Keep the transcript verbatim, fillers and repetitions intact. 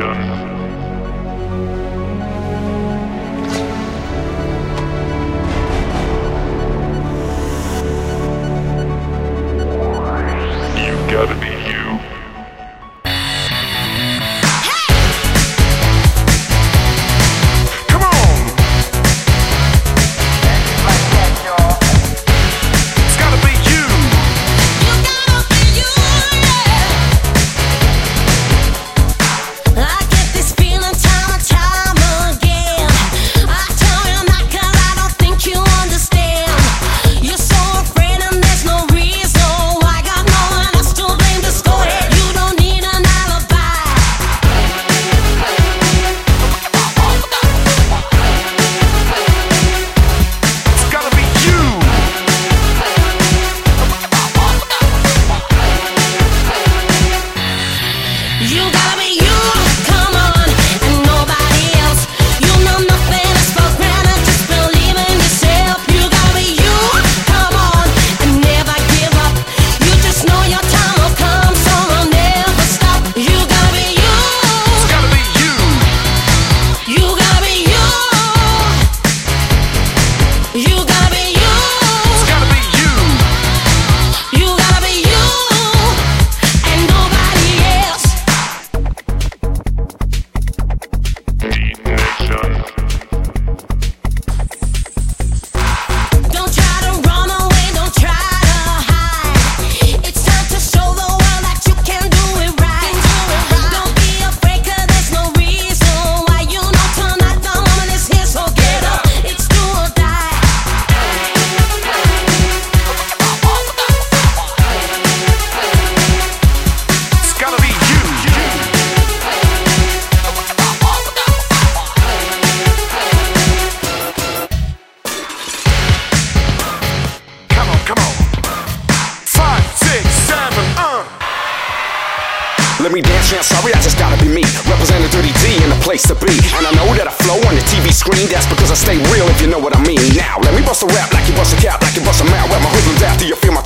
Gotta be you. Come on! It's gotta be you. You gotta be you, yeah. I get this feeling time and time again. I tell you not 'cause I don't think you understand. You're so afraid and there's no reason why. Got no one else to blame, just go ahead. You don't need an alibi. It's gotta be you. You gotta be you, come on, and nobody else. You know nothing is for granted, just believe in yourself. You gotta be you, come on, and never give up. You just know your time will come, so I'll never stop. You gotta be you, It's gotta be you. you gotta be you. You gotta be you, It's gotta be you. you gotta be you, and nobody else. D-Nation. Don't try to run away, don't try to hide. It's time to show the world that you can do it right. Don't be afraid 'cause there's no reason why. You know tonight the moment is here, so get up. It's do or die. It's gotta be you. Come on, come on. Five, six, seven, uh. Let me dance, yeah, sorry, I just gotta be me. Representing Dirty D in the place to be. And I know that I flow on the T V screen. That's because I stay real, if you know what I mean. Now, let me bust a rap like you bust a cap, like you bust a mouth. Where my hoodlums after you feel my